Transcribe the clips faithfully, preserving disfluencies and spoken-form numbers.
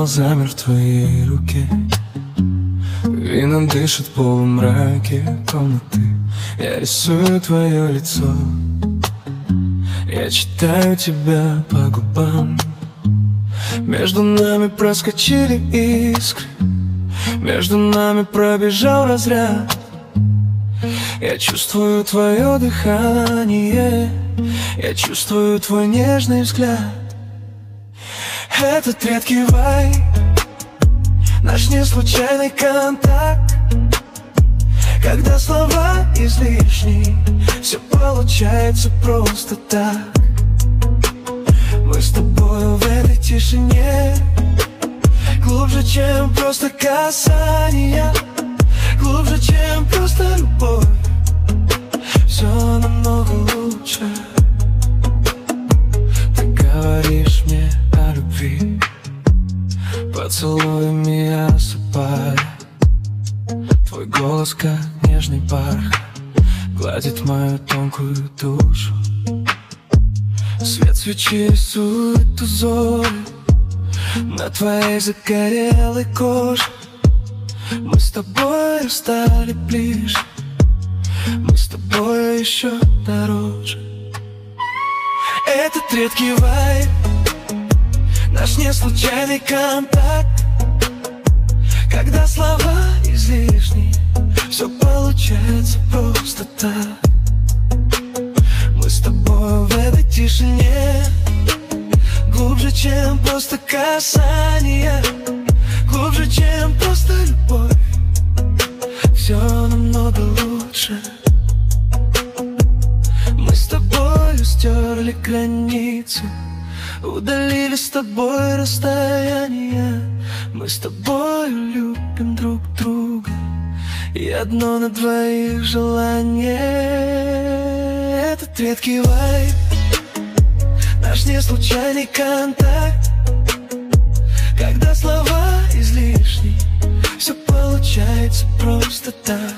журнал замер в твоей руке. Вино дышит в полумраке комнаты. Я рисую твое лицо. Я читаю тебя по губам. Между нами проскочили искры, между нами пробежал разряд. Я чувствую твое дыхание, я чувствую твой нежный взгляд. Этот редкий вайб, наш неслучайный контакт. Когда слова излишни, все получается просто так. Мы с тобою в этой тишине, глубже, чем просто касание, глубже, чем просто любовь. Все намного лучше. Ты говоришь мне о любви, поцелуями я осыпаю. Твой голос, как нежный бархат, гладит мою тонкую душу. Свет свечи рисует узоры на твоей загорелой коже. Мы с тобой стали ближе, мы с тобой еще дороже. Этот редкий вайб, наш неслучайный контакт. Когда слова излишни, все получается просто так. Мы с тобой в этой тишине, глубже, чем просто касание, глубже, чем просто любовь. Все намного лучше. Мы с тобой стерли границы, удалили с тобой расстояние. Мы с тобой любим друг друга, и одно на двоих желание. Этот редкий вайб, наш неслучайный контакт. Когда слова излишни, все получается просто так.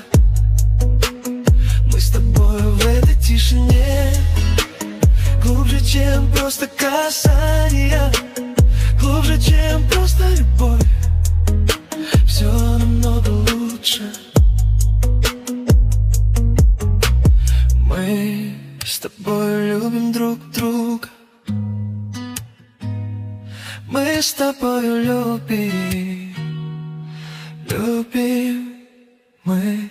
Мы с тобой в этой тишине, глубже, чем просто касание, глубже, чем просто любовь. Все намного лучше. Мы с тобой любим друг друга, мы с тобой любим, любим мы.